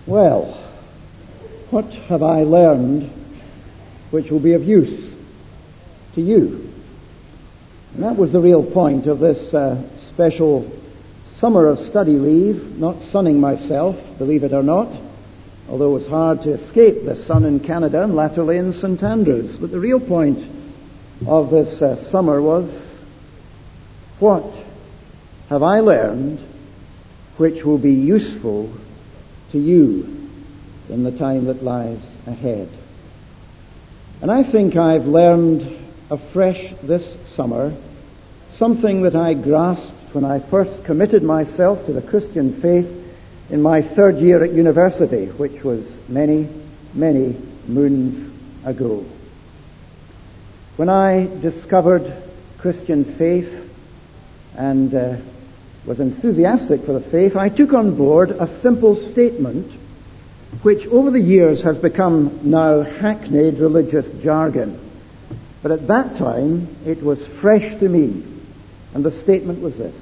Well, what have I learned which will be of use to you? And that was the real point of this special summer of study leave, not sunning myself, believe it or not, although it was hard to escape the sun in Canada and latterly in St. Andrews. But the real point of this summer was, what have I learned which will be useful to you in the time that lies ahead? And I think I've learned afresh this summer something that I grasped when I first committed myself to the Christian faith in my third year at university, which was many, many moons ago. When I discovered Christian faith and was enthusiastic for the faith, I took on board a simple statement which over the years has become now hackneyed religious jargon. But at that time it was fresh to me, and the statement was this: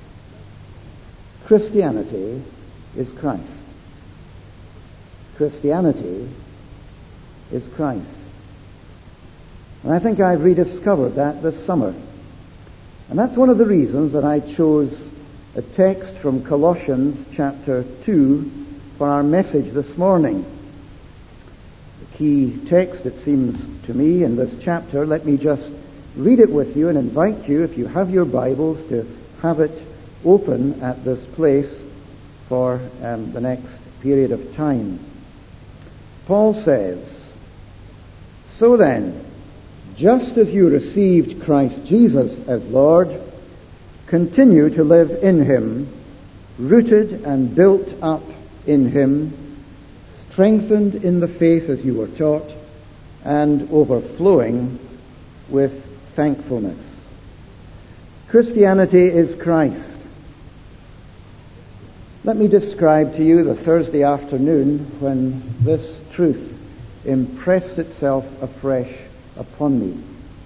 Christianity is Christ. Christianity is Christ. And I think I've rediscovered that this summer. And that's one of the reasons that I chose a text from Colossians chapter 2 for our message this morning. The key text, it seems to me, in this chapter, let me just read it with you and invite you, if you have your Bibles, to have it open at this place for the next period of time. Paul says, "So then, just as you received Christ Jesus as Lord, continue to live in Him, rooted and built up in Him, strengthened in the faith as you were taught, and overflowing with thankfulness." Christianity is Christ. Let me describe to you the Thursday afternoon when this truth impressed itself afresh upon me.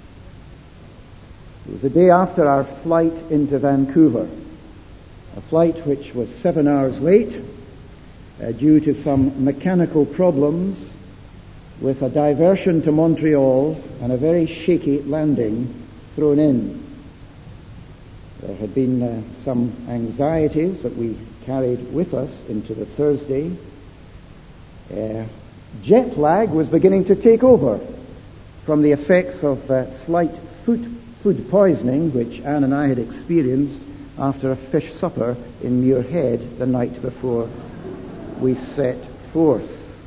It was the day after our flight into Vancouver, a flight which was 7 hours late due to some mechanical problems with a diversion to Montreal and a very shaky landing thrown in. There had been some anxieties that we carried with us into the Thursday. Jet lag was beginning to take over from the effects of slight food poisoning which Anne and I had experienced after a fish supper in Muirhead the night before we set forth.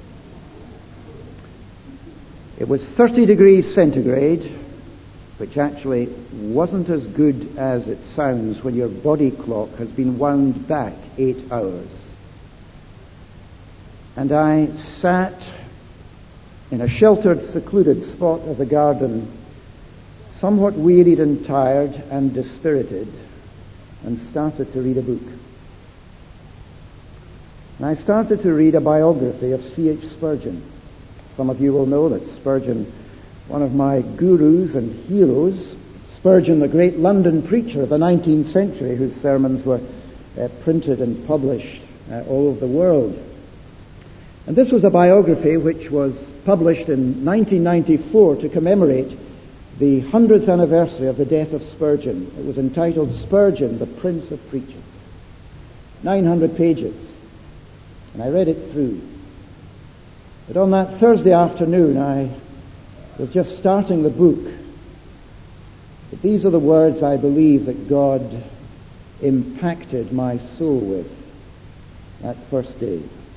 It was 30 degrees centigrade, which actually wasn't as good as it sounds when your body clock has been wound back 8 hours. And I sat in a sheltered, secluded spot of the garden, somewhat wearied and tired and dispirited, and started to read a book. And I started to read a biography of C.H. Spurgeon. Some of you will know that Spurgeon, one of my gurus and heroes, Spurgeon, the great London preacher of the 19th century, whose sermons were printed and published all over the world. And this was a biography which was published in 1994 to commemorate the 100th anniversary of the death of Spurgeon. It was entitled Spurgeon, the Prince of Preachers. 900 pages. And I read it through. But on that Thursday afternoon, I was just starting the book. But these are the words I believe that God impacted my soul with that first day.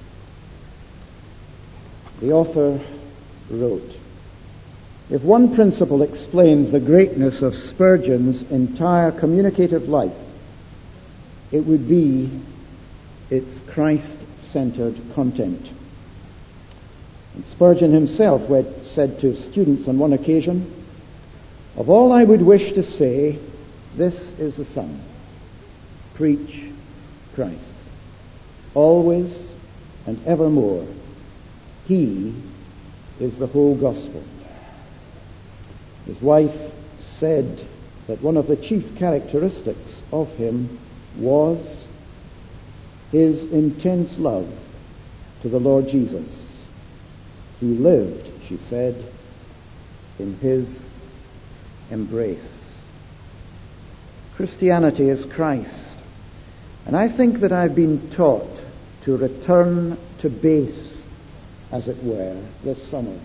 The author wrote, "If one principle explains the greatness of Spurgeon's entire communicative life, it would be its Christ-centered content." And Spurgeon himself said to students on one occasion, "Of all I would wish to say, this is the sum: preach Christ. Always and evermore, He is the whole gospel." His wife said that one of the chief characteristics of him was his intense love to the Lord Jesus. He lived, she said, in his embrace. Christianity is Christ. And I think that I've been taught to return to base, as it were, this summer.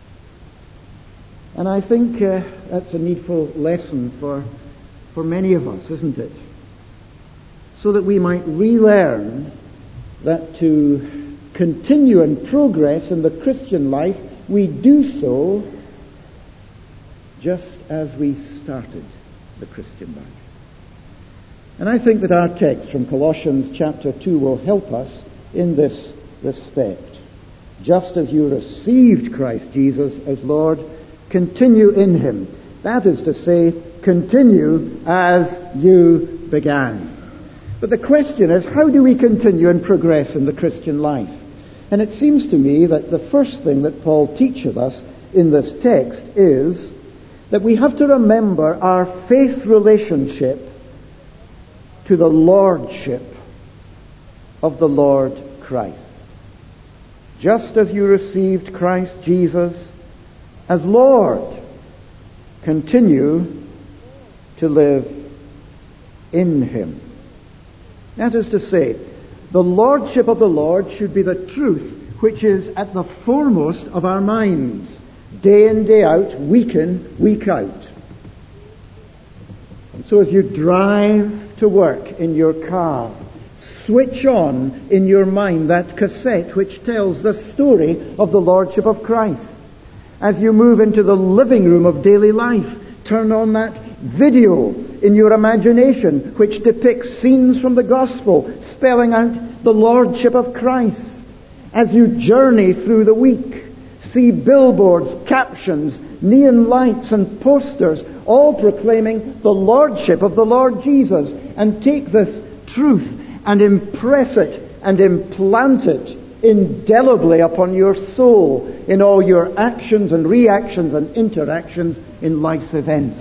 And I think that's a needful lesson for many of us, isn't it? So that we might relearn that to continue and progress in the Christian life, we do so just as we started the Christian life. And I think that our text from Colossians chapter 2 will help us in this respect. Just as you received Christ Jesus as Lord, continue in him. That is to say, continue as you began. But the question is, how do we continue and progress in the Christian life? And it seems to me that the first thing that Paul teaches us in this text is that we have to remember our faith relationship to the lordship of the Lord Christ. Just as you received Christ Jesus as Lord, continue to live in him. That is to say, the lordship of the Lord should be the truth which is at the foremost of our minds, day in, day out, week in, week out. And so as you drive to work in your car, switch on in your mind that cassette which tells the story of the lordship of Christ. As you move into the living room of daily life, turn on that video in your imagination which depicts scenes from the gospel spelling out the lordship of Christ. As you journey through the week, see billboards, captions, neon lights and posters all proclaiming the lordship of the Lord Jesus, and take this truth and impress it and implant it indelibly upon your soul in all your actions and reactions and interactions in life's events.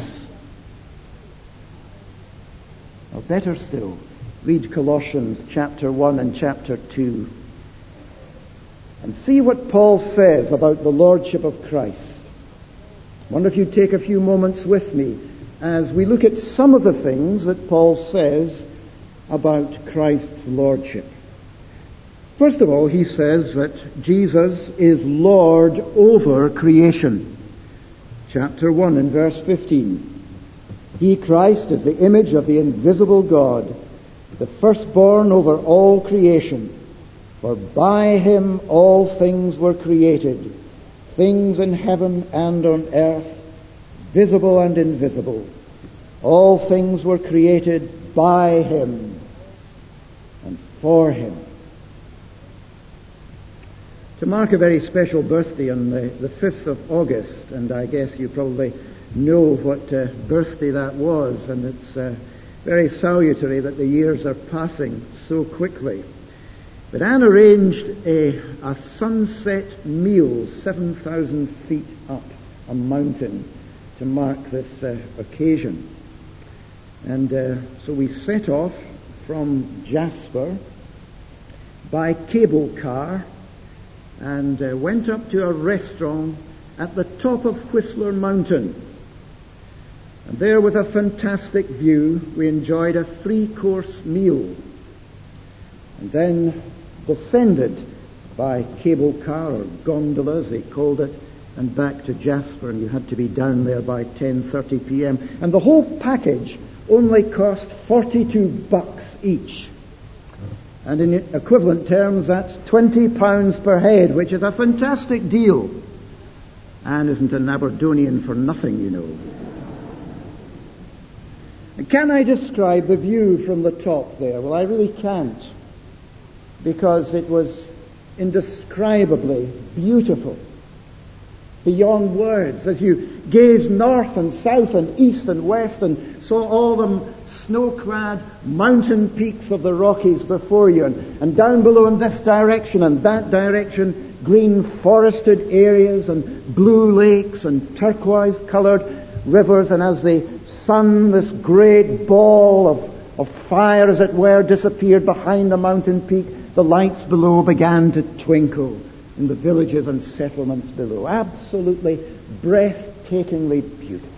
Or better still, read Colossians chapter 1 and chapter 2 and see what Paul says about the lordship of Christ. I wonder if you'd take a few moments with me as we look at some of the things that Paul says about Christ's lordship. First of all, he says that Jesus is Lord over creation. Chapter 1 and verse 15. He, Christ, is the image of the invisible God, the firstborn over all creation. For by him all things were created, things in heaven and on earth, visible and invisible. All things were created by him and for him. To mark a very special birthday on the 5th of August, and I guess you probably know what birthday that was, and it's very salutary that the years are passing so quickly. But Anne arranged a sunset meal 7,000 feet up a mountain to mark this occasion. And so we set off from Jasper by cable car and went up to a restaurant at the top of Whistler Mountain. And there, with a fantastic view, we enjoyed a 3-course meal. And then descended by cable car, or gondola as they called it, and back to Jasper, and you had to be down there by 10:30 p.m. And the whole package only cost $42 each. And in equivalent terms, that's £20 per head, which is a fantastic deal. Anne isn't an Aberdonian for nothing, you know. And can I describe the view from the top there? Well, I really can't, because it was indescribably beautiful, beyond words. As you gazed north and south and east and west and saw all the snow-clad mountain peaks of the Rockies before you, and down below in this direction and that direction, green forested areas and blue lakes and turquoise-coloured rivers, and as the sun, this great ball of fire, as it were, disappeared behind the mountain peak, the lights below began to twinkle in the villages and settlements below. Absolutely breathtakingly beautiful.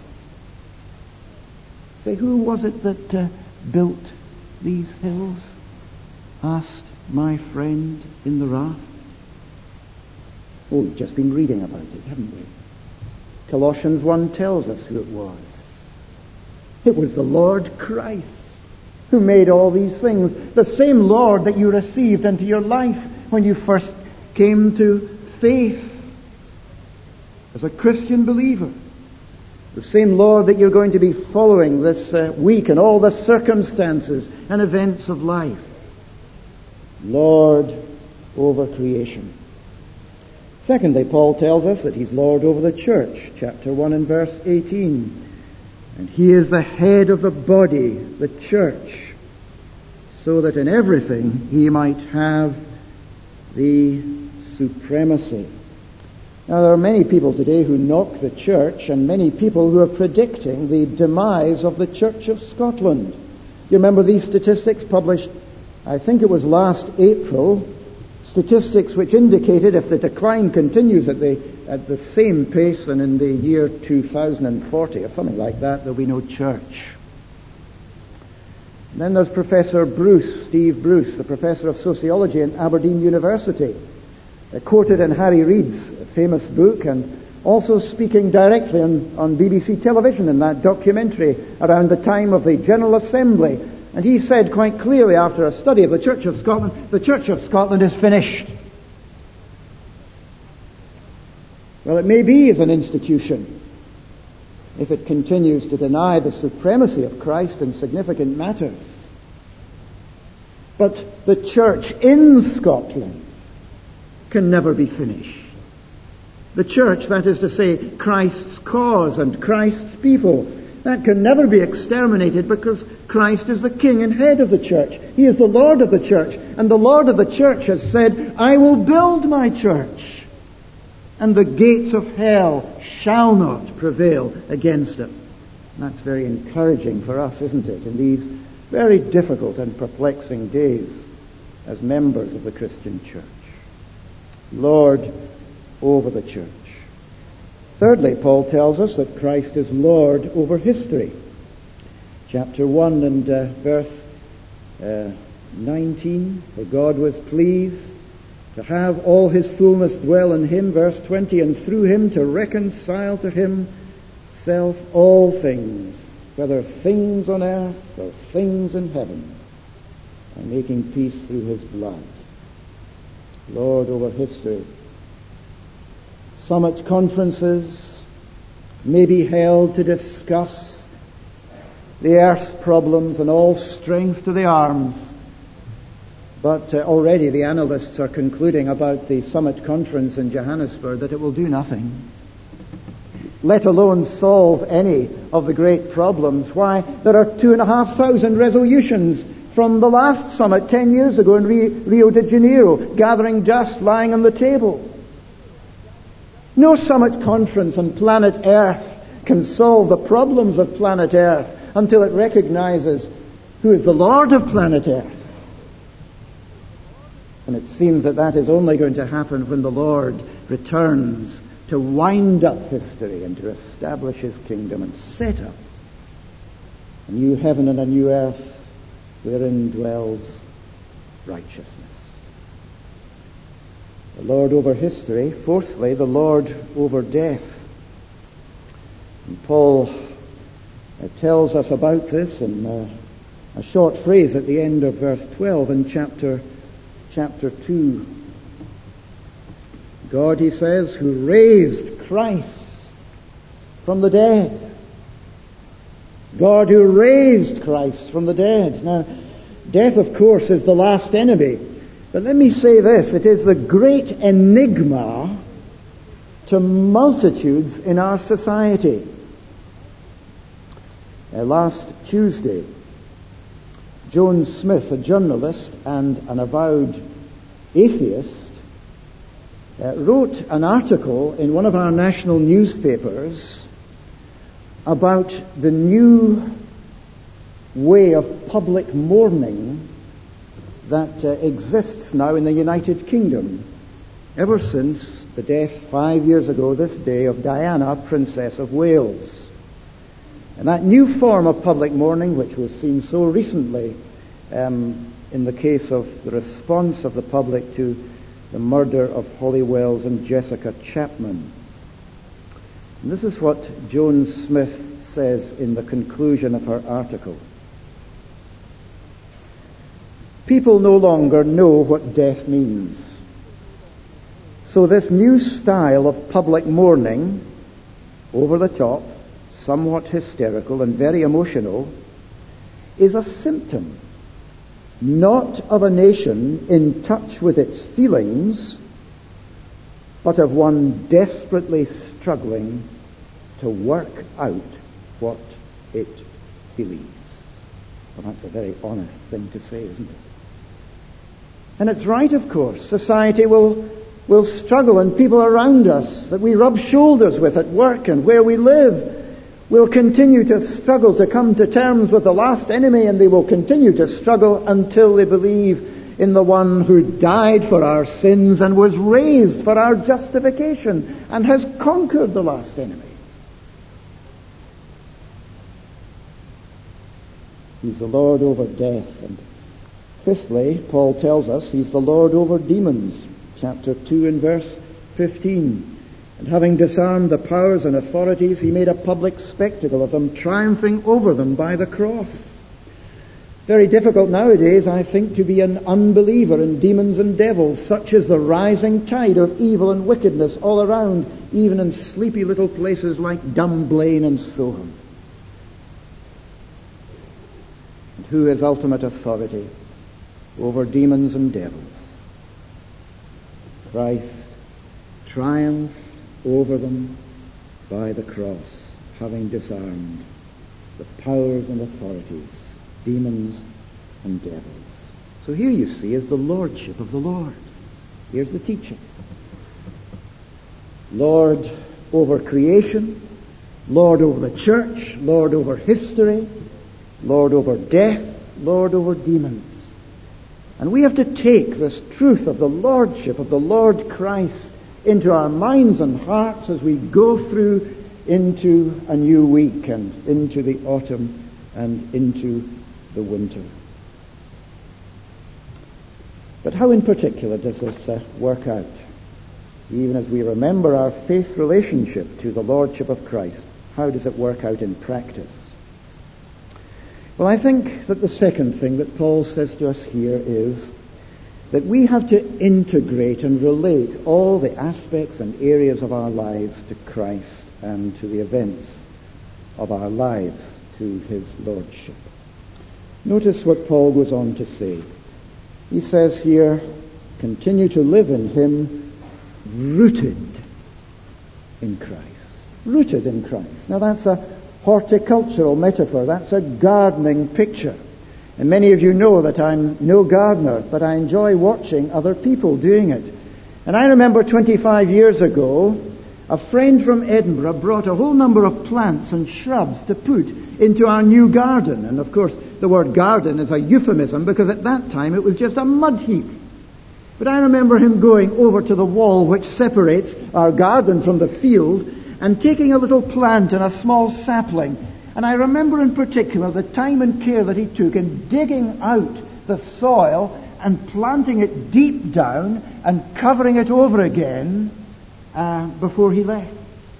Say, who was it that built these hills? Asked my friend in the raft. Oh, we've just been reading about it, haven't we? Colossians 1 tells us who it was. It was the Lord Christ who made all these things. The same Lord that you received into your life when you first came to faith as a Christian believer. The same Lord that you're going to be following this week in all the circumstances and events of life. Lord over creation. Secondly, Paul tells us that he's Lord over the church. Chapter 1 and verse 18. And he is the head of the body, the church, so that in everything he might have the supremacy. Now, there are many people today who knock the church, and many people who are predicting the demise of the Church of Scotland. You remember these statistics published, I think it was last April, statistics which indicated if the decline continues at the same pace than in the year 2040, or something like that, there'll be no church. And then there's Professor Bruce, Steve Bruce, the professor of sociology at Aberdeen University, quoted in Harry Reid's famous book, and also speaking directly on BBC television in that documentary around the time of the General Assembly. And he said quite clearly after a study of the Church of Scotland is finished. Well, it may be as an institution if it continues to deny the supremacy of Christ in significant matters. But the church in Scotland can never be finished. The church, that is to say, Christ's cause and Christ's people, that can never be exterminated because Christ is the king and head of the church. He is the Lord of the church. And the Lord of the church has said, I will build my church, and the gates of hell shall not prevail against it. And that's very encouraging for us, isn't it, in these very difficult and perplexing days as members of the Christian church. Lord over the church. Thirdly, Paul tells us that Christ is Lord over history. Chapter 1 and verse 19, for God was pleased to have all his fullness dwell in him, verse 20, and through him to reconcile to himself all things, whether things on earth or things in heaven, and making peace through his blood. Lord over history. Summit conferences may be held to discuss the earth's problems and all strength to the arms. But already the analysts are concluding about the summit conference in Johannesburg that it will do nothing, let alone solve any of the great problems. Why? There are 2,500 resolutions from the last summit 10 years ago in Rio de Janeiro, gathering dust, lying on the table. No summit conference on planet Earth can solve the problems of planet Earth until it recognizes who is the Lord of planet Earth. And it seems that is only going to happen when the Lord returns to wind up history and to establish his kingdom and set up a new heaven and a new earth wherein dwells righteousness. The Lord over history. Fourthly, the Lord over death. And Paul tells us about this in a short phrase at the end of verse 12 in chapter 2. God, he says, who raised Christ from the dead. God who raised Christ from the dead. Now, death, of course, is the last enemy. But let me say this, it is the great enigma to multitudes in our society. Last Tuesday, Joan Smith, a journalist and an avowed atheist, wrote an article in one of our national newspapers about the new way of public mourning that exists now in the United Kingdom ever since the death 5 years ago this day of Diana, Princess of Wales. And that new form of public mourning, which was seen so recently in the case of the response of the public to the murder of Holly Wells and Jessica Chapman. And this is what Joan Smith says in the conclusion of her article. People no longer know what death means. So this new style of public mourning, over the top, somewhat hysterical and very emotional, is a symptom, not of a nation in touch with its feelings, but of one desperately struggling to work out what it believes. Well, that's a very honest thing to say, isn't it? And it's right, of course. Society will struggle, and people around us that we rub shoulders with at work and where we live will continue to struggle to come to terms with the last enemy, and they will continue to struggle until they believe in the one who died for our sins and was raised for our justification and has conquered the last enemy. He's the Lord over death. And fifthly, Paul tells us he's the Lord over demons. Chapter 2 and verse 15. And having disarmed the powers and authorities, he made a public spectacle of them, triumphing over them by the cross. Very difficult nowadays, I think, to be an unbeliever in demons and devils. Such is the rising tide of evil and wickedness all around, even in sleepy little places like Dunblane and Soham. And who is ultimate authority over demons and devils? Christ triumphed over them by the cross, having disarmed the powers and authorities, demons and devils. So here you see is the lordship of the Lord. Here's the teaching. Lord over creation, Lord over the church, Lord over history, Lord over death, Lord over demons. And we have to take this truth of the lordship of the Lord Christ into our minds and hearts as we go through into a new week and into the autumn and into the winter. But how in particular does this work out? Even as we remember our faith relationship to the lordship of Christ, how does it work out in practice? Well, I think that the second thing that Paul says to us here is that we have to integrate and relate all the aspects and areas of our lives to Christ and to the events of our lives, to his lordship. Notice what Paul goes on to say. He says here, continue to live in him, rooted in Christ. Rooted in Christ. Now that's a horticultural metaphor. That's a gardening picture. And many of you know that I'm no gardener, but I enjoy watching other people doing it. And I remember 25 years ago, a friend from Edinburgh brought a whole number of plants and shrubs to put into our new garden. And of course, the word garden is a euphemism because at that time it was just a mud heap. But I remember him going over to the wall which separates our garden from the field and taking a little plant and a small sapling. And I remember in particular the time and care that he took in digging out the soil and planting it deep down and covering it over again before he left.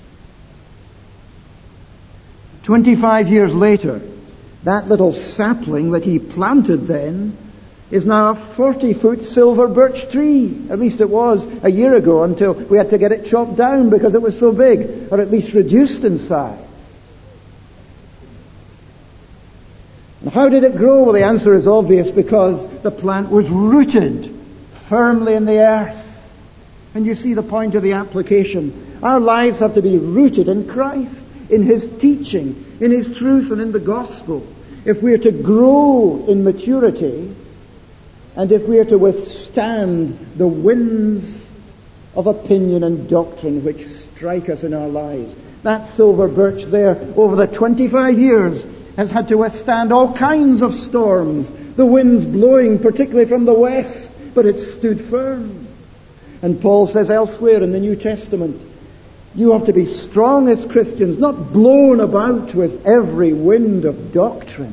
25 years later, that little sapling that he planted then is now a 40-foot silver birch tree. At least it was a year ago until we had to get it chopped down because it was so big, or at least reduced in size. And how did it grow? Well, the answer is obvious, because the plant was rooted firmly in the earth. And you see the point of the application. Our lives have to be rooted in Christ, in his teaching, in his truth, and in the gospel. If we are to grow in maturity, and if we are to withstand the winds of opinion and doctrine which strike us in our lives, that silver birch there over the 25 years has had to withstand all kinds of storms, the winds blowing particularly from the west, but it stood firm. And Paul says elsewhere in the New Testament, you have to be strong as Christians, not blown about with every wind of doctrine.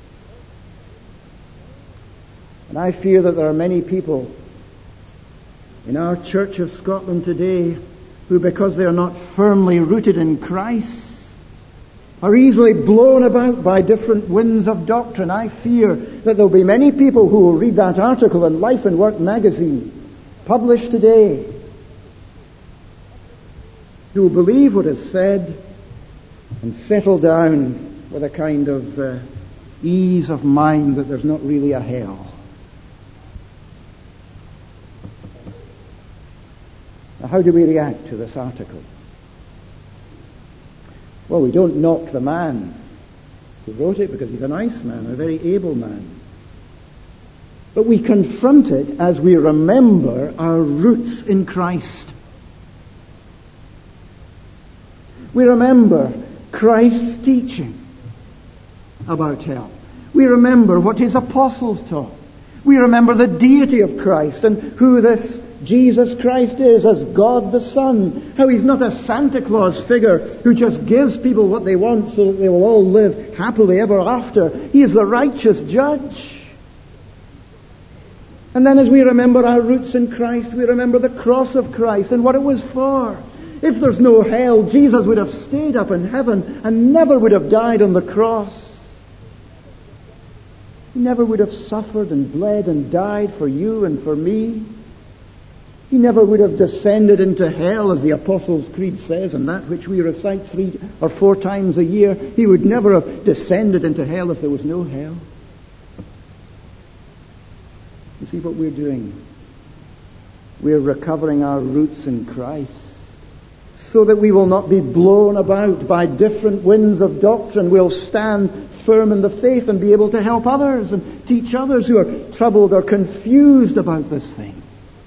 And I fear that there are many people in our Church of Scotland today who, because they are not firmly rooted in Christ, are easily blown about by different winds of doctrine. I fear that there will be many people who will read that article in Life and Work magazine, published today, who will believe what is said and settle down with a kind of ease of mind that there's not really a hell. Now, how do we react to this article? Well, we don't knock the man who wrote it because he's a nice man, a very able man. But we confront it as we remember our roots in Christ. We remember Christ's teaching about hell. We remember what his apostles taught. We remember the deity of Christ and who this Jesus Christ is as God the Son. How he's not a Santa Claus figure who just gives people what they want so that they will all live happily ever after. He is the righteous judge. And then as we remember our roots in Christ, we remember the cross of Christ and what it was for. If there's no hell, Jesus would have stayed up in heaven and never would have died on the cross. He never would have suffered and bled and died for you and for me. He never would have descended into hell, as the Apostles' Creed says, and that which we recite 3 or 4 times a year. He would never have descended into hell if there was no hell. You see what we're doing? We're recovering our roots in Christ so that we will not be blown about by different winds of doctrine. We'll stand firm in the faith and be able to help others and teach others who are troubled or confused about this thing.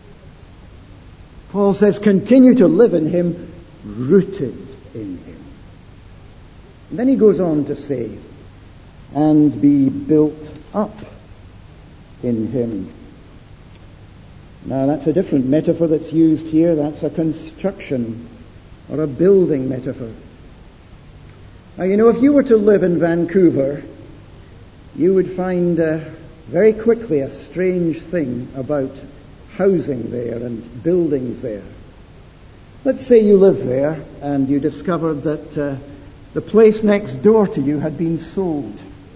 Paul says, continue to live in him, rooted in him. And then he goes on to say, and be built up in him. Now that's a different metaphor that's used here. That's a construction or a building metaphor. Now, you know, if you were to live in Vancouver, you would find very quickly a strange thing about housing there and buildings there. Let's say you live there and you discovered that the place next door to you had been sold.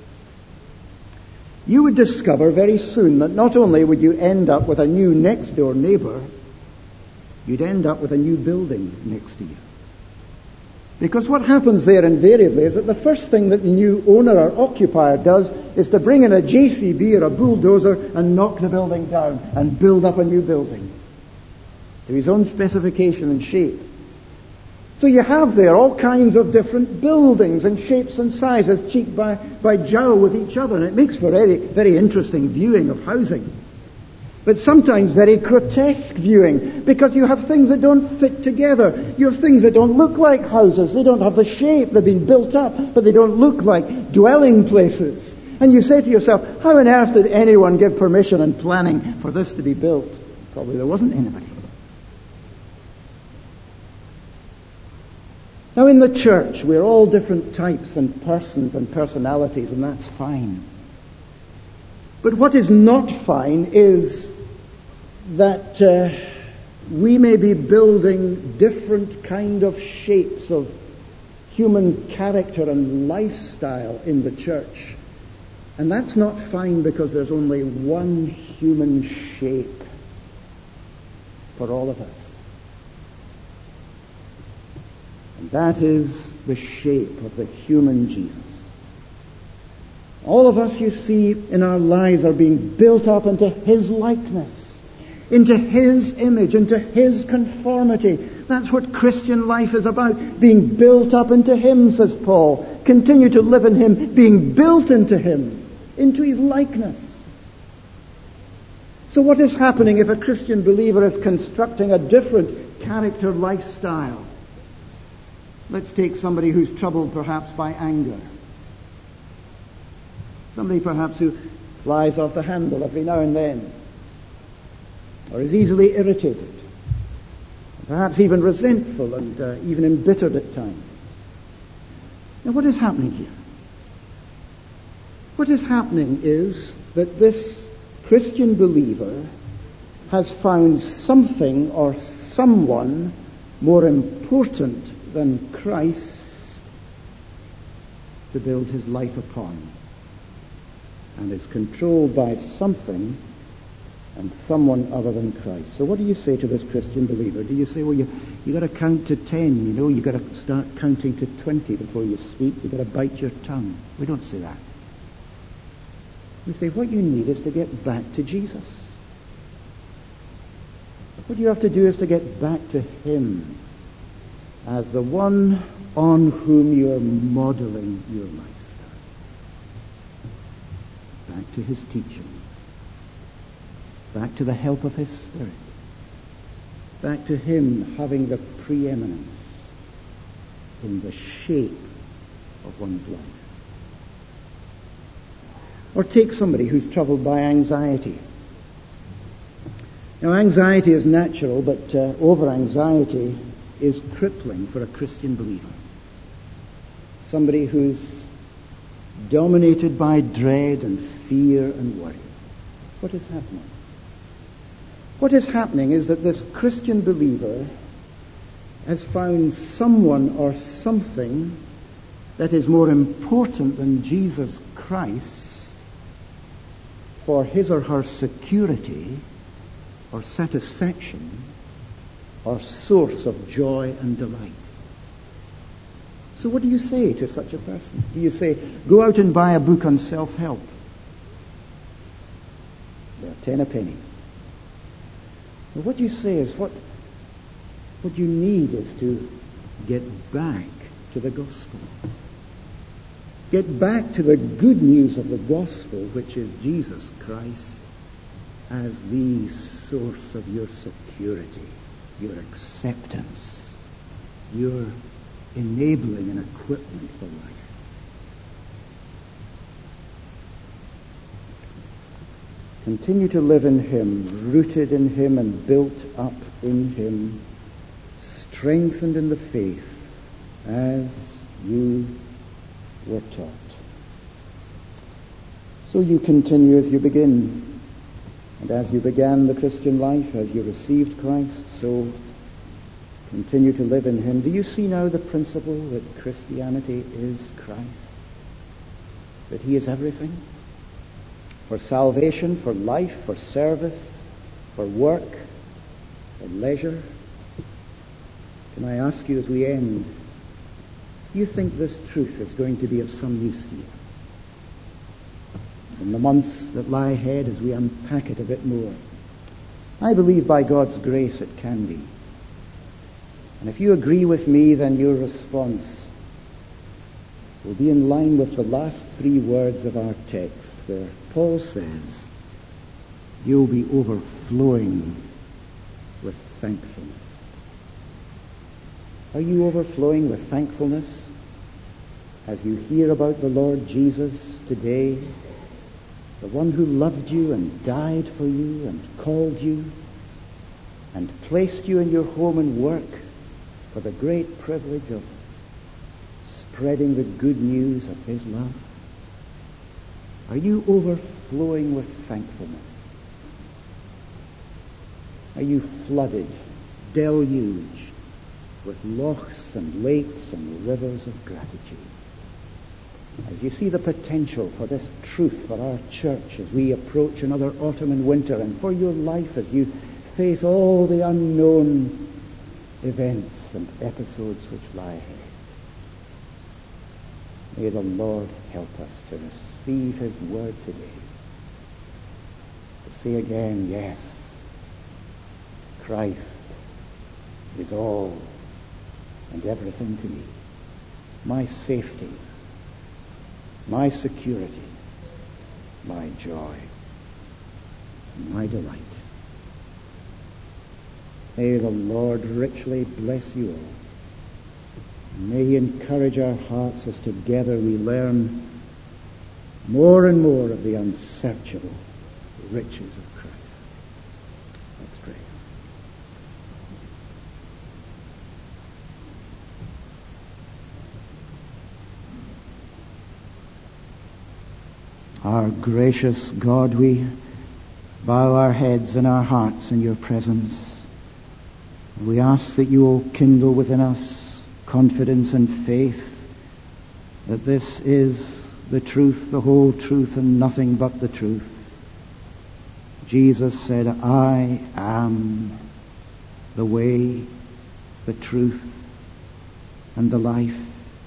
You would discover very soon that not only would you end up with a new next door neighbor, you'd end up with a new building next to you. Because what happens there invariably is that the first thing that the new owner or occupier does is to bring in a JCB or a bulldozer and knock the building down and build up a new building to his own specification and shape. So you have there all kinds of different buildings and shapes and sizes, cheek by jowl with each other, and it makes for very, very interesting viewing of housing. But sometimes very grotesque viewing, because you have things that don't fit together. You have things that don't look like houses. They don't have the shape. They've been built up, but they don't look like dwelling places. And you say to yourself, how on earth did anyone give permission and planning for this to be built? Probably there wasn't anybody. Now in the church, we're all different types and persons and personalities, and that's fine. But what is not fine is that we may be building different kind of shapes of human character and lifestyle in the church. And that's not fine because there's only one human shape for all of us. And that is the shape of the human Jesus. All of us, you see, in our lives are being built up into his likeness, into his image, into his conformity. That's what Christian life is about, being built up into him, says Paul. Continue to live in him, being built into him, into his likeness. So what is happening if a Christian believer is constructing a different character lifestyle? Let's take somebody who's troubled perhaps by anger. Somebody perhaps who flies off the handle every now and then, or is easily irritated, perhaps even resentful and even embittered at times. Now what is happening here? What is happening is that this Christian believer has found something or someone more important than Christ to build his life upon, and is controlled by something and someone other than Christ. So what do you say to this Christian believer? Do you say, well, you got to count to 10, you got to start counting to 20 before you speak, you got to bite your tongue? We don't say that. We say what you need is to get back to Jesus. What you have to do is to get back to him as the one on whom you are modeling your lifestyle. Back to his teachings. Back to the help of his Spirit. Back to him having the preeminence in the shape of one's life. Or take somebody who's troubled by anxiety. Now, anxiety is natural, but over-anxiety is crippling for a Christian believer. Somebody who's dominated by dread and fear and worry. What is happening? What is happening is that this Christian believer has found someone or something that is more important than Jesus Christ for his or her security or satisfaction or source of joy and delight. So what do you say to such a person? Do you say, go out and buy a book on self-help? They're 10 a penny. Well, what you say is what you need is to get back to the gospel. Get back to the good news of the gospel, which is Jesus Christ as the source of your security, your acceptance, your enabling and equipment for life. Continue to live in him, rooted in him and built up in him, strengthened in the faith as you were taught. So you continue as you begin. And as you began the Christian life, as you received Christ, so continue to live in him. Do you see now the principle that Christianity is Christ? That he is everything? For salvation, for life, for service, for work, for leisure. Can I ask you as we end, do you think this truth is going to be of some use to you? In the months that lie ahead as we unpack it a bit more. I believe by God's grace it can be. And if you agree with me, then your response will be in line with the last 3 words of our text, where Paul says, you'll be overflowing with thankfulness. Are you overflowing with thankfulness as you hear about the Lord Jesus today, the one who loved you and died for you and called you and placed you in your home and work for the great privilege of spreading the good news of his love? Are you overflowing with thankfulness? Are you flooded, deluged with lochs and lakes and rivers of gratitude? As you see the potential for this truth for our church as we approach another autumn and winter, and for your life as you face all the unknown events and episodes which lie ahead, may the Lord help us to receive his word today, to say again, yes, Christ is all and everything to me, my safety, my security, my joy, my delight. May the Lord richly bless you all. May he encourage our hearts as together we learn more and more of the unsearchable riches of Christ. Let's pray. Our gracious God, we bow our heads and our hearts in your presence. We ask that you will kindle within us confidence and faith that this is the truth, the whole truth, and nothing but the truth. Jesus said, I am the way, the truth, and the life.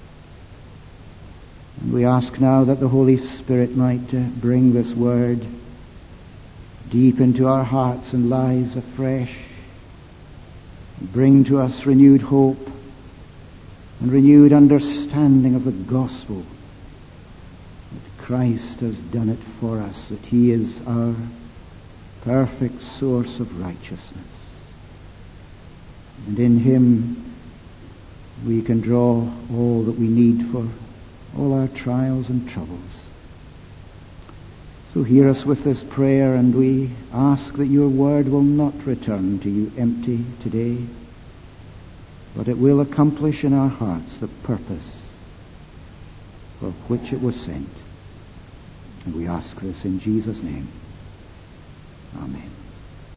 And we ask now that the Holy Spirit might bring this word deep into our hearts and lives afresh, bring to us renewed hope and renewed understanding of the gospel, that Christ has done it for us, that he is our perfect source of righteousness. And in him we can draw all that we need for all our trials and troubles. So hear us with this prayer, and we ask that your word will not return to you empty today, but it will accomplish in our hearts the purpose for which it was sent. And we ask this in Jesus' name. Amen.